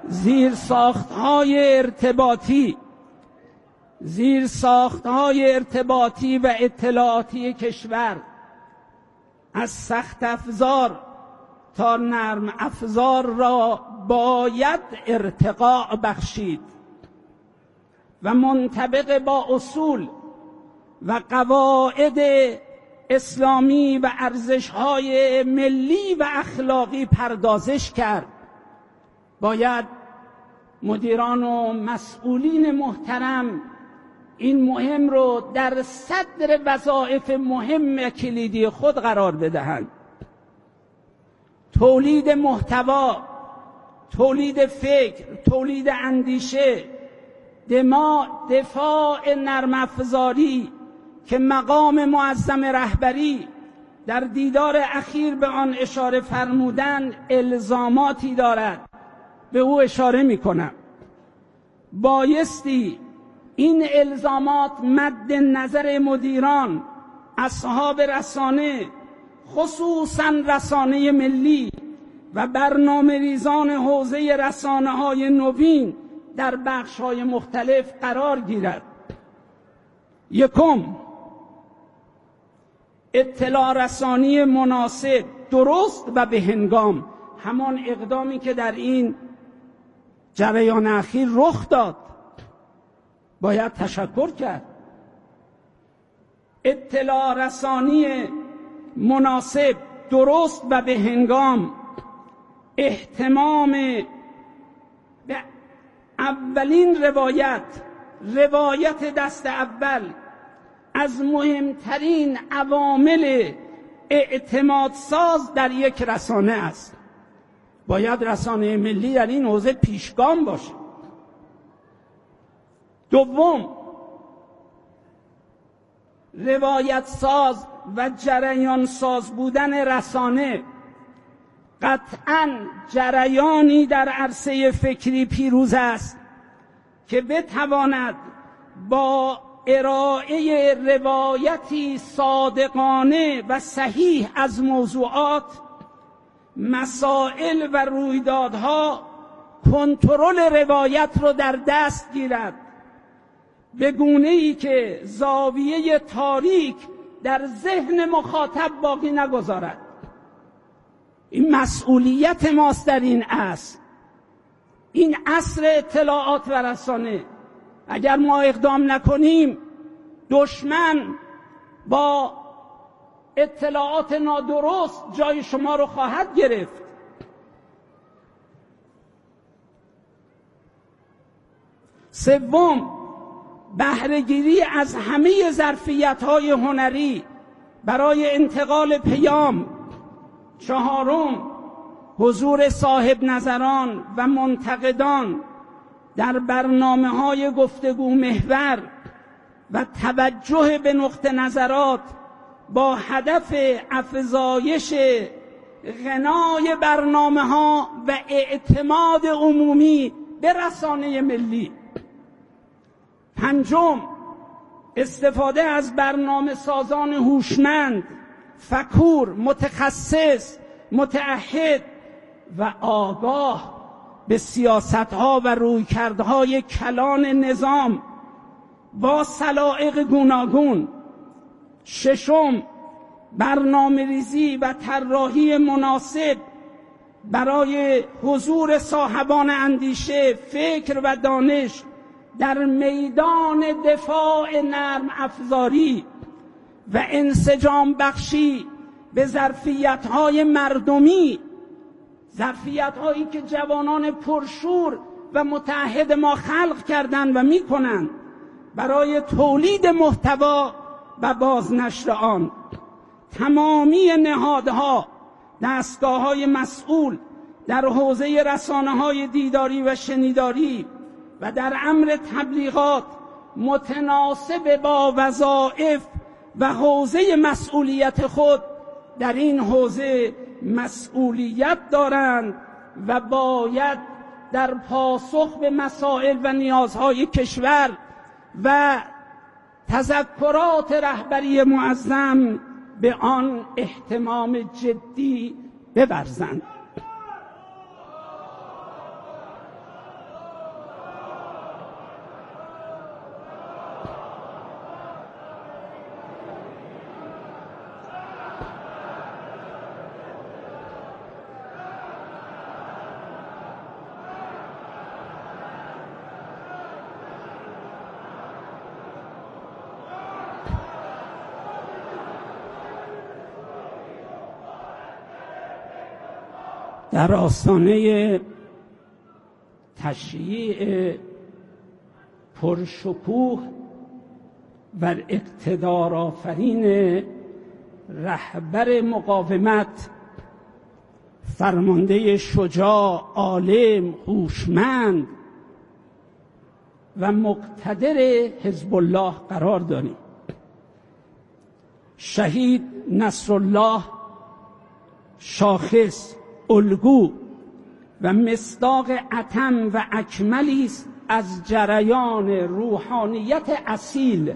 زیرساخت‌های ارتباطی و اطلاعاتی کشور از سخت افزار تا نرم افزار را باید ارتقاء بخشید و منطبق با اصول و قواعد اسلامی و ارزش‌های ملی و اخلاقی پردازش کرد. باید مدیران و مسئولین محترم این مهم رو در صدر وظایف مهم و کلیدی خود قرار بدهند. تولید محتوا، تولید فکر، تولید اندیشه، دفاع نرم افزاری که مقام معظم رهبری در دیدار اخیر به آن اشاره فرمودند الزاماتی دارد. به او اشاره میکنم. بایستی این الزامات مد نظر مدیران، اصحاب رسانه، خصوصاً رسانه ملی و برنامه ریزان حوزه رسانه‌های نوین در بخش‌های مختلف قرار گیرد. یکم، اطلاع رسانی مناسب، درست و به هنگام، همان اقدامی که در این جریان اخیر رخ داد باید تشکر کرد. اطلاع رسانی مناسب، درست و به هنگام، اهتمام به اولین روایت دست اول از مهمترین عوامل اعتماد ساز در یک رسانه است. باید رسانه ملی در این حوزه پیشگام باشه. دوم، روایت ساز و جریان ساز بودن رسانه قطعاً جریانی در عرصه فکری پیروز است که بتواند با ارائه روایتی صادقانه و صحیح از موضوعات، مسائل و رویدادها کنترل روایت رو در دست گیرد، به گونه‌ای که زاویه تاریک در ذهن مخاطب باقی نگذارد. این مسئولیت ماست در این عصر، این عصر اطلاعات و رسانه. اگر ما اقدام نکنیم دشمن با اطلاعات نادرست جای شما رو خواهد گرفت. سوم، بهره‌گیری از همه ظرفیت‌های هنری برای انتقال پیام. چهارم، حضور صاحب نظران و منتقدان در برنامه‌های گفتگو محور و توجه به نقطه نظرات با هدف افزایش غنای برنامه‌ها و اعتماد عمومی به رسانه ملی. پنجم، استفاده از برنامه سازان هوشمند، فکور، متخصص، متعهد و آگاه به سیاست‌ها و رویکردهای کلان نظام با سلایق گوناگون. ششم، برنامه‌ریزی و طراحی مناسب برای حضور صاحبان اندیشه، فکر و دانش در میدان دفاع نرم افزاری و انسجام بخشی به ظرفیت‌های مردمی، ظرفیت‌هایی که جوانان پرشور و متعهد ما خلق کردند و می‌کنند برای تولید محتوا و بازنشر آن. تمامی نهادها، دستگاه‌های مسئول در حوزه رسانه‌های دیداری و شنیداری و در امر تبلیغات متناسب با وظایف و حوزه مسئولیت خود در این حوزه مسئولیت دارند و باید در پاسخ به مسائل و نیازهای کشور و تذکرات رهبری معظم به آن اهتمام جدی بورزند. در آستانه تشییع پرشکوه و اقتدار آفرین رهبر مقاومت، فرمانده شجاع، عالم، هوشمند و مقتدر حزب الله قرار داریم. شهید نصرالله شاخص، الگو و مصداق اتم و اکملی است از جریان روحانیت اصیل،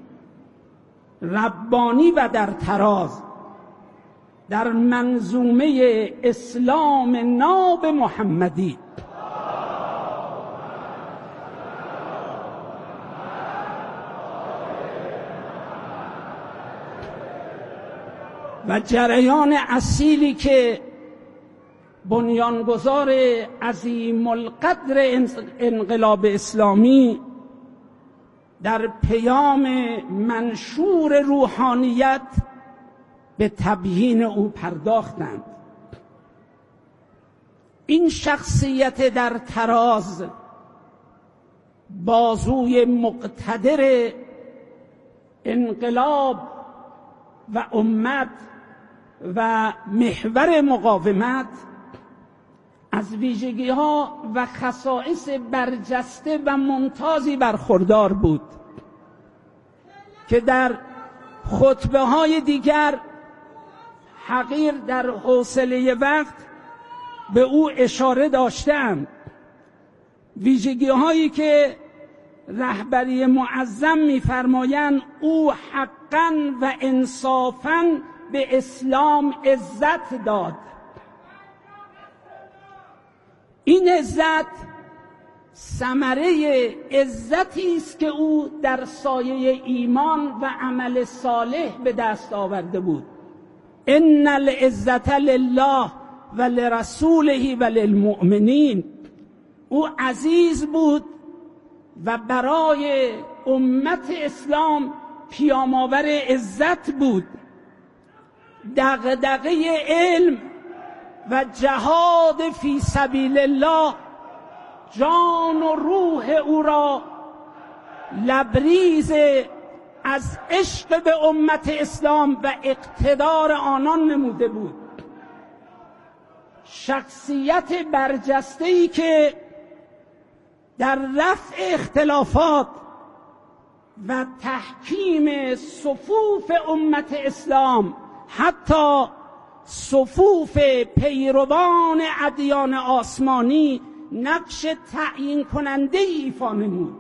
ربانی و در تراز در منظومه اسلام ناب محمدی. و جریان اصیلی که بنیانگذار عظیم القدر انقلاب اسلامی در پیام منشور روحانیت به تبیین او پرداختند. این شخصیت در تراز، بازوی مقتدر انقلاب و امت و محور مقاومت، از ویژگی‌ها و خصائص برجسته و ممتازی برخوردار بود که در خطبه‌های دیگر حقیر در حوصله وقت به او اشاره داشتم. ویژگی‌هایی که رهبری معظم می‌فرمایند او حقاً و انصافاً به اسلام عزت داد. این عزت ثمره عزتی است که او در سایه ایمان و عمل صالح به دست آورده بود. ان العزت لله و لرسوله و للمؤمنین. او عزیز بود و برای امت اسلام پیام‌آور عزت بود. دغدغه علم و جهاد فی سبیل الله جان و روح او را لبریز از عشق به امت اسلام و اقتدار آنان نموده بود. شخصیت برجسته‌ای که در رفع اختلافات و تحکیم صفوف امت اسلام، حتی صفوف پیروان ادیان آسمانی، نقش تعیین کننده ایفا نمود.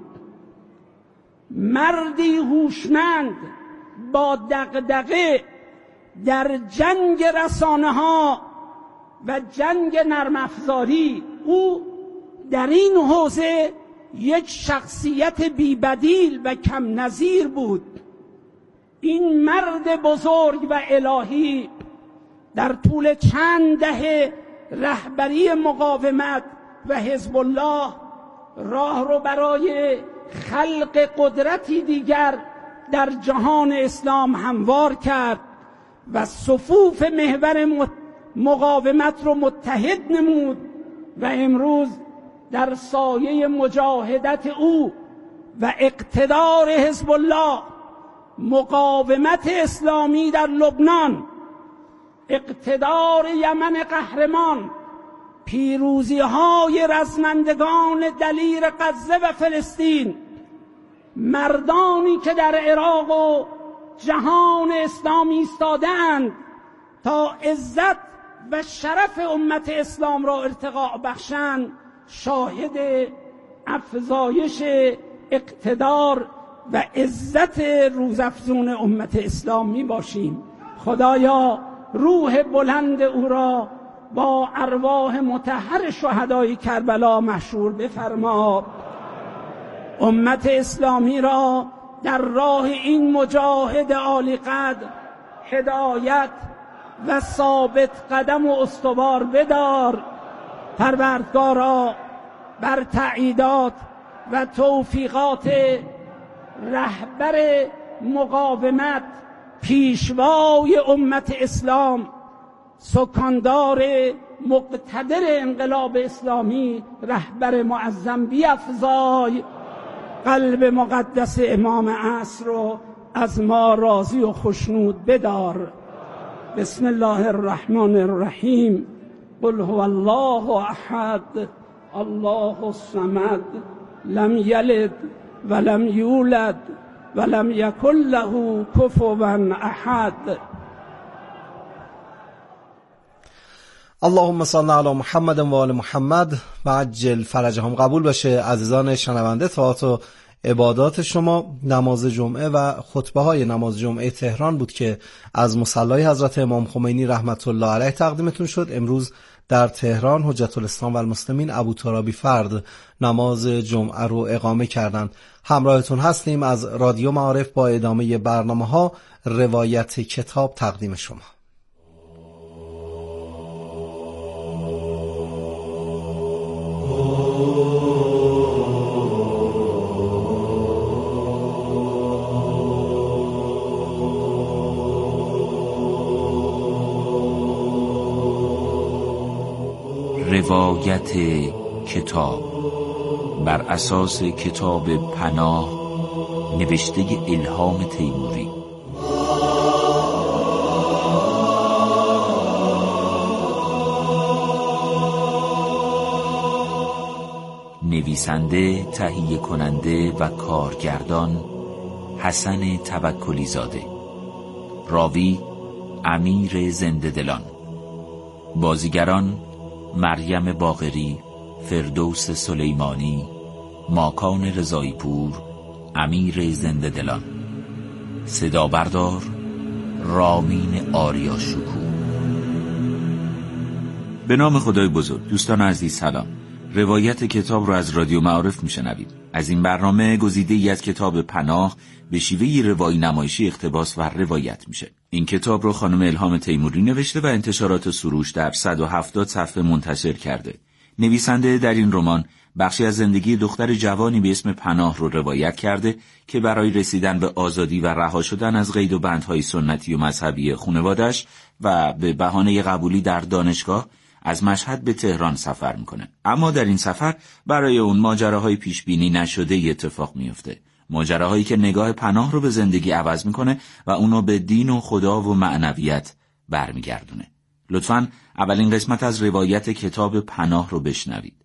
مردی هوشمند با دغدغه در جنگ رسانه ها و جنگ نرم افزاری. او در این حوزه یک شخصیت بی‌بدیل و کم نظیر بود. این مرد بزرگ و الهی در طول چند دهه رهبری مقاومت و حزب الله راه رو برای خلق قدرتی دیگر در جهان اسلام هموار کرد و صفوف محور مقاومت رو متحد نمود و امروز در سایه مجاهدت او و اقتدار حزب الله، مقاومت اسلامی در لبنان، اقتدار یمن قهرمان، پیروزی‌های رزمندگان دلیر غزه و فلسطین، مردانی که در عراق و جهان اسلامی ایستاده‌اند تا عزت و شرف امت اسلام را ارتقا بخشند، شاهد افزایش اقتدار و عزت روزافزون امت اسلام می باشیم. خدایا روح بلند او را با ارواح مطهر شهدای کربلا محشور بفرما. امت اسلامی را در راه این مجاهد عالی قدر هدایت و ثابت قدم و استوار بدار. پروردگارا بر تأییدات و توفیقات رهبر مقاومت، پیشوای امت اسلام، سکاندار مقتدر انقلاب اسلامی رهبر معظم بیفزای، قلب مقدس امام عصر رو از ما راضی و خشنود بدار. بسم الله الرحمن الرحیم. قل هو الله احد الله الصمد لم یلد ولم یولد ولم یکن له کفوا احد. اللهم صل علی محمد و آل محمد و عجل فرجهم. قبول باشه عزیزان شنونده. طاعات و عبادات شما نماز جمعه و خطبه های نماز جمعه تهران بود که از مصلی حضرت امام خمینی رحمت الله علیه تقدیمتون شد. امروز در تهران حجت الاسلام و المسلمین ابوترابی فرد نماز جمعه رو اقامه کردند. همراهتون هستیم از رادیو معارف با ادامه برنامه ها. روایت کتاب تقدیم شما. روایت کتاب بر اساس کتاب پناه نوشته الهام تیموری. نویسنده، تهیه کننده و کارگردان حسن توکلی زاده. راوی امیر زنده دلان. بازیگران مریم باقری، فردوس سلیمانی، ماکان رضایی پور، امیر زنده دلان. صدا بردار رامین آریا شکوه. به نام خدای بزرگ. دوستان عزیز سلام. روایت کتاب رو از رادیو معارف میشنوید. از این برنامه گزیده‌ای از کتاب پناه به شیوه روایی نمایشی اقتباس و روایت میشه. این کتاب رو خانم الهام تیموری نوشته و انتشارات سروش در 170 صفحه منتشر کرده. نویسنده در این رمان بخشی از زندگی دختر جوانی به اسم پناه رو روایت کرده که برای رسیدن به آزادی و رها شدن از قید و بندهای سنتی و مذهبی خانواده‌اش و به بهانه قبولی در دانشگاه از مشهد به تهران سفر میکنه. اما در این سفر برای اون ماجراهای پیش بینی نشده اتفاق میفته. ماجراهایی که نگاه پناه رو به زندگی عوض میکنه و اونو به دین و خدا و معنویت برمیگردونه. لطفاً اولین قسمت از روایت کتاب پناه رو بشنوید.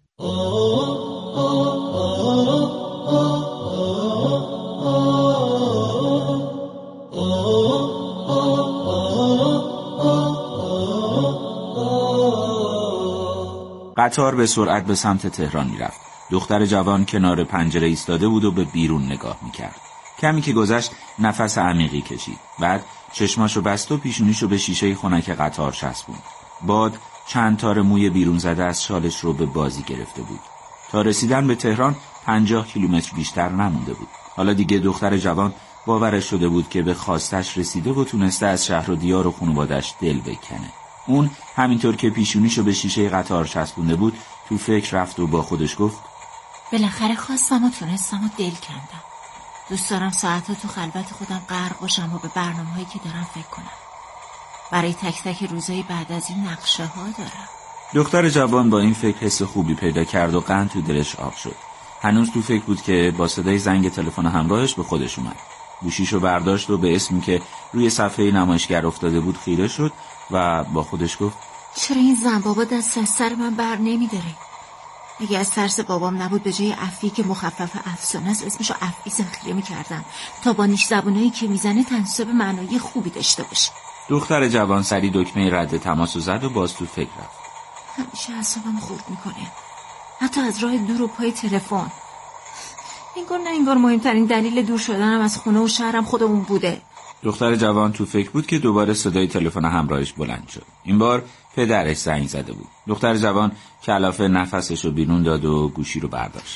قطار به سرعت به سمت تهران میرفت. دختر جوان کنار پنجره ایستاده بود و به بیرون نگاه میکرد. کمی که گذشت نفس عمیقی کشید. بعد چشماشو بست و پیشونیشو به شیشه خنک قطار چسبوند. باد چند تار موی بیرون زده از شالش رو به بازی گرفته بود. تا رسیدن به تهران 50 کیلومتر بیشتر نمونده بود. حالا دیگه دختر جوان باورش شده بود که به خواستش رسیده و تونسته از شهر و دیار و خانواده‌اش دل بکنه. اون همینطور که پیشونیشو به شیشه قطار چسبونده بود تو فکر رفت و با خودش گفت بالاخره خواستم و تونستم و دل کندم. دوست دارم ساعتا تو خلوت خودم غرق باشم و به برنامه‌هایی که دارم فکر کنم. برای تک تک روزهای بعد از این نقشه ها دارم. دختر جوان با این فکر حس خوبی پیدا کرد و قند تو دلش آب شد. هنوز تو فکر بود که با صدای زنگ تلفن همراهش به خودش اومد. گوشیشو برداشت و به اسمی که روی صفحه نمایشگر افتاده بود خیره شد و با خودش گفت چرا این زن بابا دست از سر من بر نمیداره؟ اگه از ترس بابام نبود به جای افی که مخفف افسانه است اسمشو افی ذخیره می‌کردم تا با نیش زبونایی که میزنه تناسب معنایی خوبی داشته باشه. دختر جوان سری دکمه رد تماسو زد و باز تو فکر رفت. همیشه اعصابم خورد میکنه، حتی از راه دور و پای تلفن. انگار مهمترین دلیل دور شدنم از خونه و شهرم خودمون بوده. دختر جوان تو فکر بود که دوباره صدای تلفن همراهش بلند شد. این بار پدرش زنگ زده بود. دختر جوان کلافه نفسش رو بیرون داد و گوشی رو برداشت.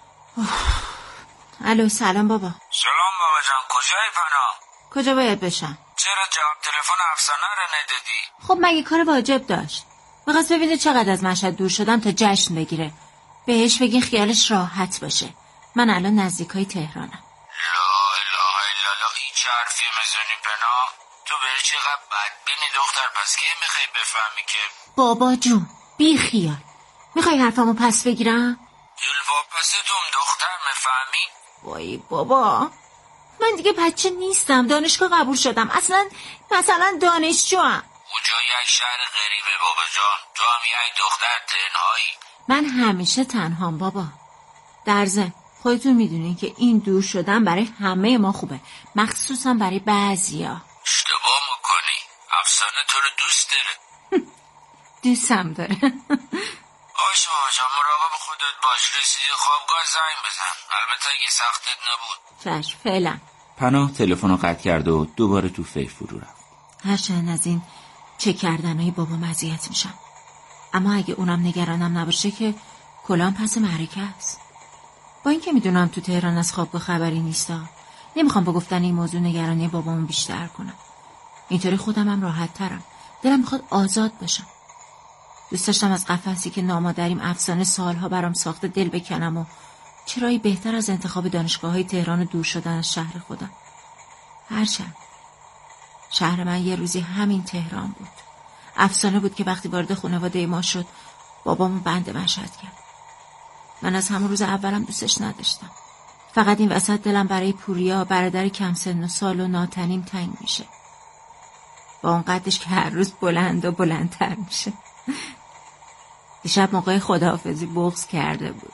الو سلام بابا. سلام بابا جان، کجای پناه؟ کجا باید بشم؟ چرا جواب تلفن افسانه رو ندادی؟ خب مگه کار واجب داشت؟ می‌خواست ببینه چقدر از مشهد دور شدم تا جشن بگیره. بهش بگین خیالش راحت باشه. من الان نزدیکای تهرانم. لا اله الا الله، این چه حرفی میزنی پناه؟ تو بری چقدر بدبینی دختر، پس کی میخوای بفهمی که بابا جون بی خیال. میخوای حرفمو پس بگیرم؟ دلواپستم دختر مفهمی؟ وای بابا، من دیگه بچه نیستم، دانشگاه قبول شدم، مثلا دانشجوام. اونجا یک شهر غریبه بابا جان، تو هم یک دختر تنهایی. من همیشه تنهام بابا. در ضمن خودتون میدونین که این دور شدن برای همه ما خوبه، مخصوصا برای بعضیا. اشتباه میکنی، افسانه تو رو دوست داره. دوستم داره. آش بابا جان، مراقب خودت باش، رسیدی خوابگاه زنگ بزن، البته اگه سختت نبود. چشم، فعلا. پناه تلفن رو قطع کرد و دوباره تو فکر فرو رفت. هرچند از این چه کردنهای بابا اذیت میشم، اما اگه اونم نگرانم نباشه که کلام پس معرکه است. با اینکه میدونم تو تهران از خوابگاه خبری نیستا، نمیخوام با گفتن این موضوع نگرانی بابامو بیشتر کنم. اینطوری خودمم راحت ترم، دلم میخواد آزاد باشم. دوست داشتم از قفسی که نامادریم افسانه سالها برام ساخته دل بکنم و چرایی بهتر از انتخاب دانشگاه‌های تهران و دور شدن از شهر خودم. هرچند شهر من یه روزی همین تهران بود. افسانه بود که وقتی وارد خانواده ما شد بابامو بند مشهد کرد. من از همون روز اولم دوستش نداشتم. فقط این وسط دلم برای پوریا، برادر کم سن و سال و ناتنیم تنگ میشه، با اون قدش که هر روز بلند و بلندتر میشه. دیشب موقع خداحافظی بغض کرده بود.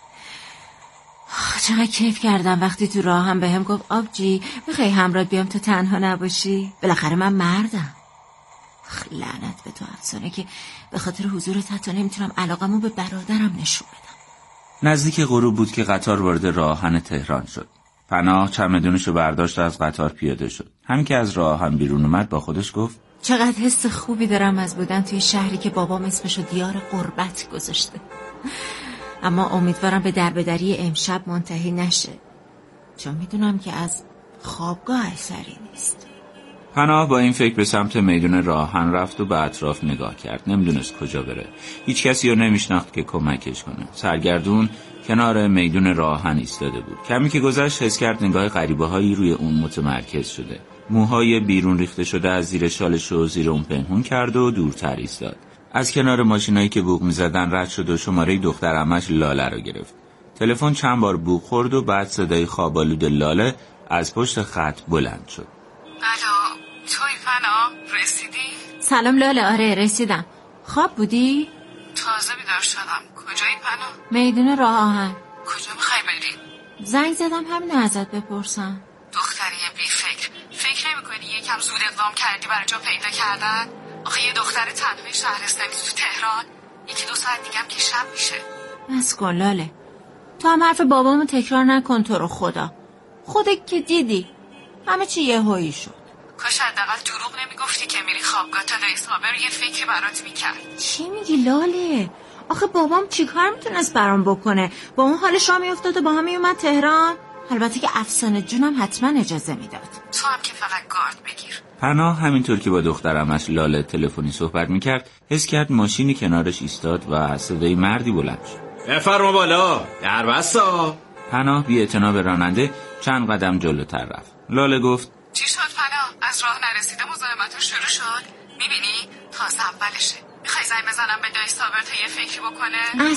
چقدر کیف کردم وقتی تو راه هم بهم گفت آبجی میخوای همراهت بیام تو تنها نباشی؟ بالاخره من مردم. لعنت به تو افسانه که به خاطر حضورت حتی نمیتونم علاقمو به برادرم نشون بدم. نزدیک غروب بود که قطار وارد راه آهن تهران شد. پناه چمدونشو برداشت و از قطار پیاده شد. همین که از راه آهن بیرون اومد با خودش گفت چقدر حس خوبی دارم از بودن توی شهری که بابام اسمشو دیار غربت گذاشته. اما امیدوارم به دربدری امشب منتهی نشه، چون میدونم که از خوابگاه اثری نیست. پناه با این فکر به سمت میدون راه آهن رفت و به اطراف نگاه کرد. نمیدونست کجا بره. هیچ کسی رو نمیشناخت که کمکش کنه. سرگردون کنار میدون راه آهن ایستاده بود. کمی که گذشت حس کرد نگاه غریبه‌هایی روی اون متمرکز شده. موهای بیرون ریخته شده از زیر شالش رو زیر اون پنهون کرد و دورتر ایستاد. از کنار ماشینایی که بوق می‌زدن رد شد و شماره دختر عمش لاله رو گرفت. تلفن چند بار بوق خورد و بعد صدای خواب‌آلود لاله از پشت خط بلند شد. الو، توی پناه؟ رسیدی؟ سلام لاله. آره رسیدم. خواب بودی؟ تازه بیدار شدم. کجایی پناه؟ میدون راه آهن. کجا میخوای بری؟ زنگ زدم همین ازت بپرسم. دختری بی فکر نمی کنی یکم زود اقدام کردی برای جا پیدا کردن؟ آخه یه دختر تنهای شهرستانی تو تهران 1-2 ساعت دیگم که شب میشه. بس کن لاله، تو هم حرف بابامو تکرار نکن تو رو خدا. خودت که دیدی همه چی یهویی شد. کاش حداقل دروغ نمیگفتی که میری خوابگاه تا دایسابر یه فکری برات میکرد. چی میگی لاله؟ آخه بابام چیکار میتونست برام بکنه؟ با اون حالش را میافتاد و با هم میومد تهران. البته که افسانه جونم حتما اجازه میداد. تو هم که فقط گارد بگیر. پناه همینطور که با دخترمش لاله تلفنی صحبت میکرد حس کرد ماشینی کنارش ایستاد و صدای مردی بلند شد. بفرما بالا، در بسا. پناه بی اعتنا به راننده چند قدم جلوتر رفت. لاله گفت چی شد پناه؟ از راه نرسیده مزاحمت شروع شد؟ میبینی؟ تازه اولشه. میخوای زنگ بزنم به دایی صابر تا یه فکری بکنه؟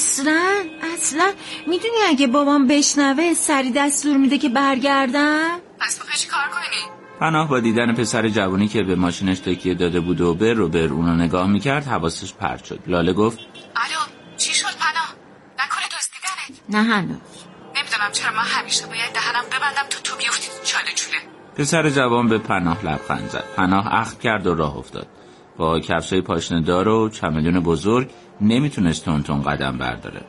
اصلا میدونی اگه بابام بشنوه سری دستور میده که برگردم؟ پس میخوای چی کار کنی؟ پناه با دیدن پسر جوانی که به ماشینش تکیه داده بود و بر اونو نگاه میکرد حواسش پرت شد. لاله گفت الو، چی شد پناه؟ نکنه دزدیدنت؟ نه هنوز. نمیدونم چرا من همیشه باید دهنم ببندم تو بیفتی تو چاله چوله. پسر جوان به پناه لبخند زد. پناه اخم کرد و راه افتاد. با کفشای پاشنه دار و چمدون بزرگ نمیتونست تون قدم برداره.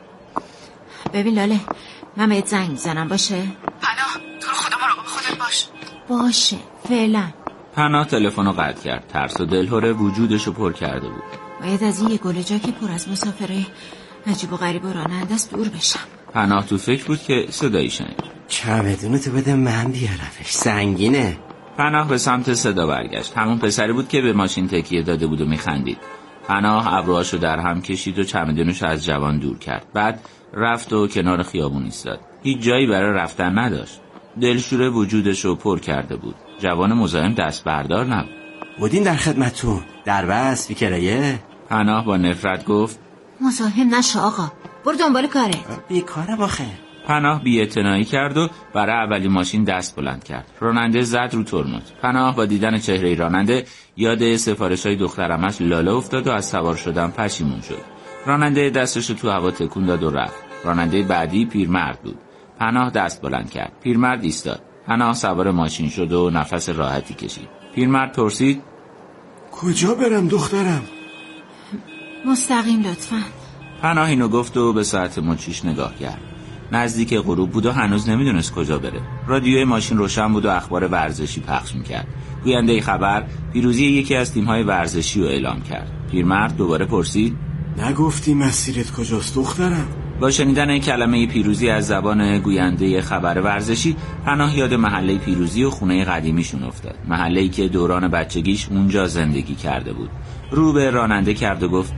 ببین لاله، من بهت زنگ میزنم باشه؟ پناه، تو رو خدا مراقب خودت باش. باشه فعلا. پناه تلفن رو قطع کرد. ترس و دلهره وجودشو پر کرده بود. باید از این یه گلجا که پر از مسافره عجیب و غریب و راننده است دور بشم. پناه تو فکر بود که صدایی شنید. چمدونتو بده من بیارمش، سنگینه. پناه به سمت صدا برگشت. همون پسری بود که به ماشین تکیه داده بود و میخندید. پناه ابروهاشو در هم کشید و چمدونشو از جوان دور کرد. بعد رفت و کنار خیابون ایستاد. هیچ جایی برای رفتن نداشت. دلشوره وجودشو پر کرده بود. جوان مزاحم دست بردار نبود. بودین در خدمتتون، در بس بی کرایه. پناه با نفرت گفت مزاحم نشو آقا، برو دنبال کارت. بیکارم آخه. پناه بی‌اعتنایی کرد و برای اولین ماشین دست بلند کرد. راننده زد رو ترمز. پناه با دیدن چهره راننده یاد سفارش‌های دخترمش لاله افتاد و از سوار شدن پشیمون شد. راننده دستش رو تو هوا تکون داد و رفت. راننده بعدی پیرمرد بود. پناه دست بلند کرد. پیرمرد ایستاد. پناه سوار ماشین شد و نفس راحتی کشید. پیرمرد پرسید: کجا برم دخترم؟ مستقیم لطفاً. پناه اینو گفت و به ساعت مچیش نگاه کرد. نزدیک غروب بود و هنوز نمیدونست کجا بره. رادیوی ماشین روشن بود و اخبار ورزشی پخش میکرد. گوینده خبر پیروزی یکی از تیم‌های ورزشی رو اعلام کرد. پیرمرد دوباره پرسید: نگفتی مسیرت کجاست دخترم؟ با شنیدن کلمه پیروزی از زبان گوینده خبر ورزشی، پناه یاد محله پیروزی و خونه قدیمیشون افتاد. محله‌ای که دوران بچگیش اونجا زندگی کرده بود. رو به راننده کرد و گفت: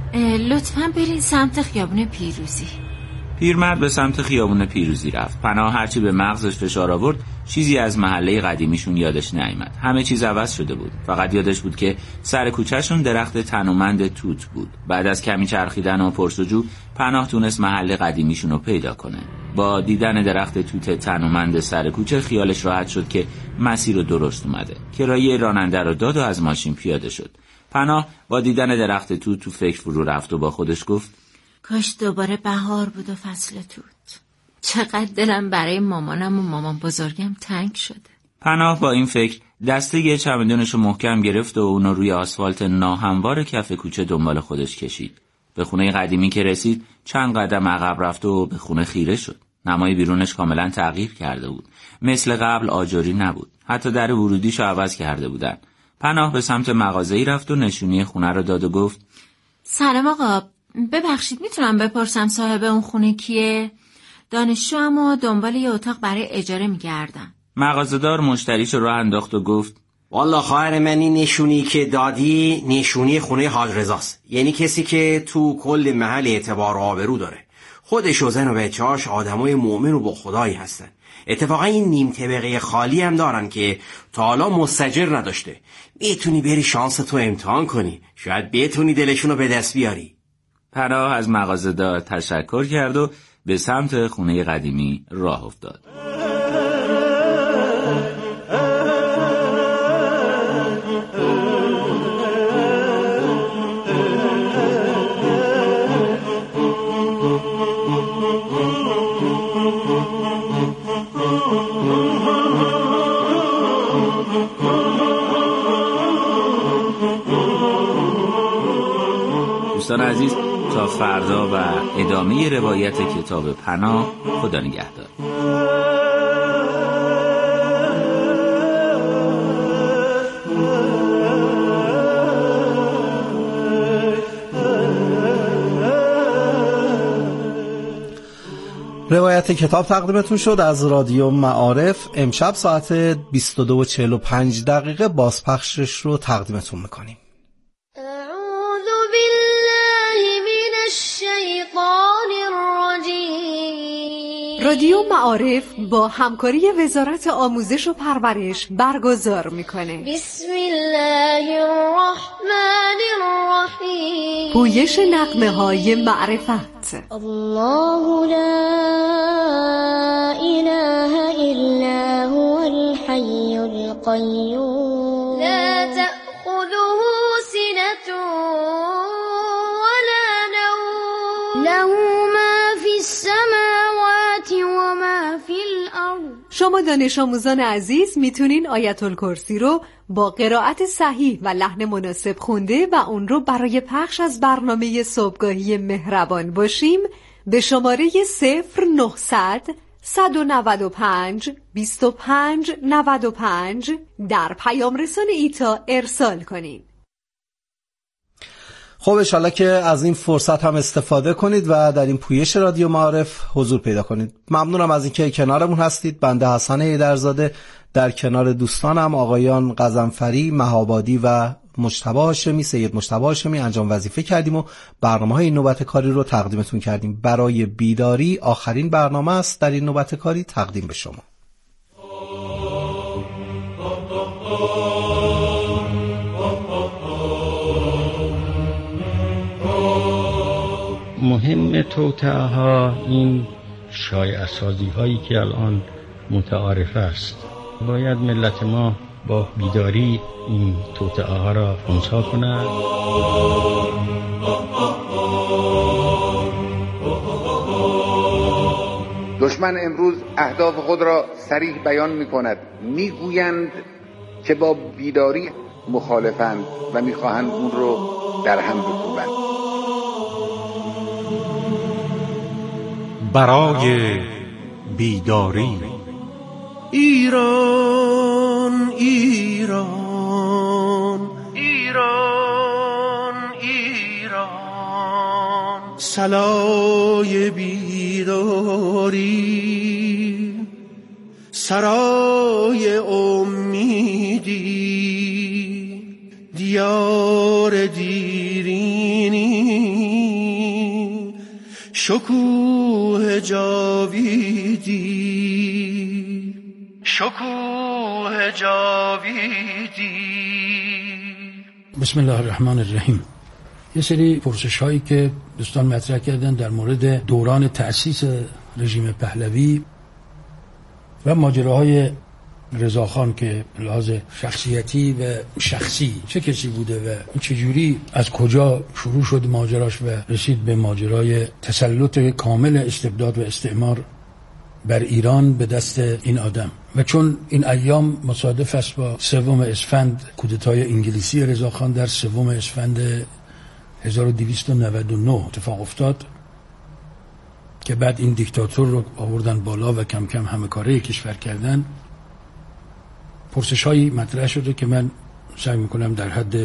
لطفاً برین سمت خیابون پیروزی. پیرمرد به سمت خیابون پیروزی رفت. پناه هرچی به مغزش فشار آورد چیزی از محله قدیمیشون یادش نیامد. همه چیز عوض شده بود. فقط یادش بود که سر کوچهشون درخت تنومند توت بود. بعد از کمی چرخیدن و پرسجو پناه تونست محله قدیمیشون رو پیدا کنه. با دیدن درخت توت تنومند سر کوچه خیالش راحت شد که مسیر رو درست اومده. کرایه راننده رو داد و از ماشین پیاده شد. پناه با دیدن درخت توت تو فکر فرو رفت و با خودش گفت: کاش دوباره بهار بود و فصل توت. چقدر دلم برای مامانم و مامان بزرگم تنگ شده. پناه با این فکر دسته چمدونشو محکم گرفت و اونو روی آسفالت ناهموار کف کوچه دنبال خودش کشید. به خونه قدیمی که رسید چند قدم عقب رفت و به خونه خیره شد. نمای بیرونش کاملا تغییر کرده بود. مثل قبل آجری نبود. حتی در ورودیشو عوض کرده بودن. پناه به سمت مغازه‌ای رفت و نشونی خونه رو داد و گفت: سلام آقا، ببخشید میتونم بپرسم صاحب اون خونه کیه؟ دانشجوام و دنبال یه اتاق برای اجاره میگردم. مغازه‌دار مشتریشو راه انداخت و گفت: والله خواهر من این نشونی که دادی نشونی خونه حاج رضاست. یعنی کسی که تو کل محل اعتبار و آبرو داره. خودش و زن و بچه‌هاش آدمای مؤمن و با خدایی هستن. اتفاقا این نیم طبقه خالی هم دارن که تا حالا مستاجر نداشته. میتونی بری شانس تو امتحان کنی. شاید بتونی دلشونو به دست بیاری. پناه از مغازه‌دار تشکر کرد و به سمت خونه قدیمی راه افتاد. دوستان عزیز، تا فردا و ادامه روایت کتاب پناه. خدا نگهدار. روایت کتاب تقدیمتون شد از رادیو معارف. امشب ساعت 22:45 بازپخشش رو تقدیمتون میکنیم. رادیو معارف با همکاری وزارت آموزش و پرورش برگزار میکنه. بسم الله الرحمن الرحیم. پویش نغمه های معرفت. الله لا اله الا هو الحی القیوم لا تأخذه سنة ولا نوم له ما فی السماوات و ما فی الارض. شما دانش آموزان عزیز میتونین آیت الکرسی رو با قرائت صحیح و لحن مناسب خونده و اون رو برای پخش از برنامه صبحگاهی مهربان باشیم به شماره 0900 195 25 95 در پیام رسان ایتا ارسال کنین. خب انشالله که از این فرصت هم استفاده کنید و در این پویش رادیو معارف حضور پیدا کنید. ممنونم از اینکه کنارمون هستید. بنده حسن ایدرزاده در کنار دوستانم آقایان قزنفری، مهابادی و مجتبی هاشمی، سید مجتبی هاشمی انجام وظیفه کردیم و برنامه‌های این نوبت کاری رو تقدیمتون کردیم. برای بیداری آخرین برنامه است در این نوبت کاری تقدیم به شما. مهم توطئه ها این شایعه سازی هایی که الان متعارف است. باید ملت ما با بیداری این توطئه ها را خنثی کنند. دشمن امروز اهداف خود را صریح بیان می کند. می گویند که با بیداری مخالفند و می خواهند اون رو در هم بکوبند. برای بیداری ایران ایران ایران ایران، صلای بیداری، سرای امیدی، دیار دیرینی، شکوه جاویدی، شکوه جاویدی. بسم الله الرحمن الرحیم. یه سری پرسش هایی که دوستان مطرح کردن در مورد دوران تأسیس رژیم پهلوی و ماجراهای رضاخان که لحاظ شخصیتی و شخصی چه کسی بوده و چجوری از کجا شروع شد ماجراش و رسید به ماجرای تسلط کامل استبداد و استعمار بر ایران به دست این آدم. و چون این ایام مصادف است با 3 اسفند، کودتای انگلیسی رضاخان در 3 اسفند 1299 اتفاق افتاد که بعد این دیکتاتور رو آوردن بالا و کم کم همه کاره کشور کردن. پرسش هایی مطرح شده که من سعی میکنم در حد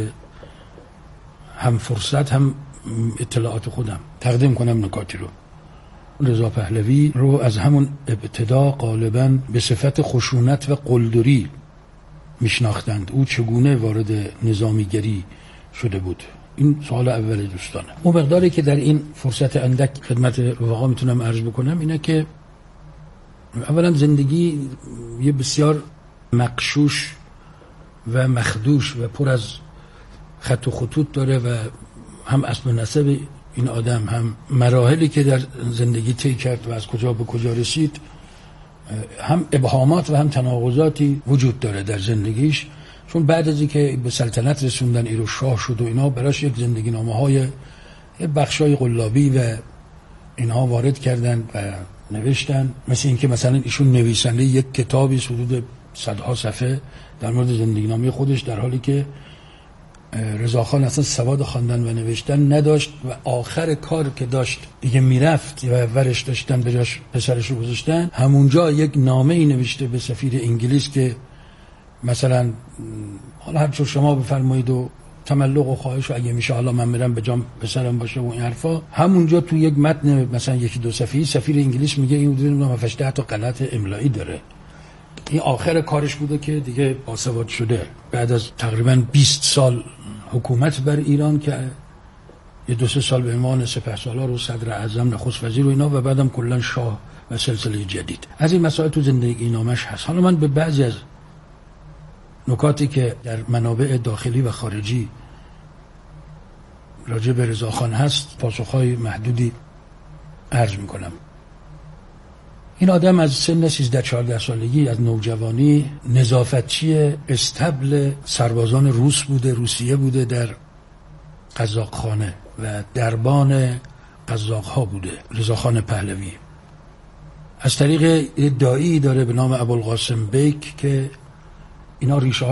هم فرصت هم اطلاعات خودم تقدیم کنم نکاتی رو. رضا پهلوی رو از همون ابتدا غالباً به صفت خشونت و قلدری میشناختند. او چگونه وارد نظامیگری شده بود؟ این سوال اول دوستانه. اون مقداری که در این فرصت اندک خدمت رفقا میتونم عرض بکنم اینه که اولا زندگی یه بسیار مغشوش و مخدوش و پر از خط و خطوط داره و هم اصل و نسب این آدم، هم مراحلی که در زندگی طی کرد و از کجا به کجا رسید، هم ابهامات و هم تناقضاتی وجود داره در زندگیش. چون بعد از اینکه به سلطنت رسوندن ایرو شاه شد و اینا، براش یک زندگی نامه های بخشای قلابی و اینها وارد کردن و نوشتن. مثل اینکه مثلا ایشون نویسنده یک کتابی حدود صدها صفحه در مورد زندگی نامه خودش، در حالی که رضاخان اصلا سواد خواندن و نوشتن نداشت و آخر کار که داشت دیگه میرفت و ورش داشتن به جاش پسرش رو گذاشتن، همونجا یک نامه ای نوشته به سفیر انگلیس که مثلا حالا هر چون شما بفرمایید و تملق و خواهش و اگه میشه حالا من میرم به جام پسرم باشه و این حرفا. همونجا تو یک متن مثلا 1-2 صفحه‌ای سفیر انگلیس میگه این حدود 9 تا غلط املایی داره. این آخر کارش بوده که دیگه باسواد شده بعد از تقریبا 20 سال حکومت بر ایران که 2-3 سال به عنوان سپهسالار و صدر اعظم نخست وزیر و اینا و بعدم کلا شاه و سلسله جدید. از این مسائل تو زندگی نامش هست. حالا من به بعضی از نکاتی که در منابع داخلی و خارجی راجع به رضاخان هست پاسخهای محدودی عرض میکنم. این آدم از سن 13-14 سالگی، از نوجوانی، نظافتچی استبل سربازان روس بوده، روسیه بوده، در قزاقخانه و دربان قزاق‌ها بوده. رضاخان پهلوی از طریق داعی داره به نام ابوالقاسم بیک که اینا ریشه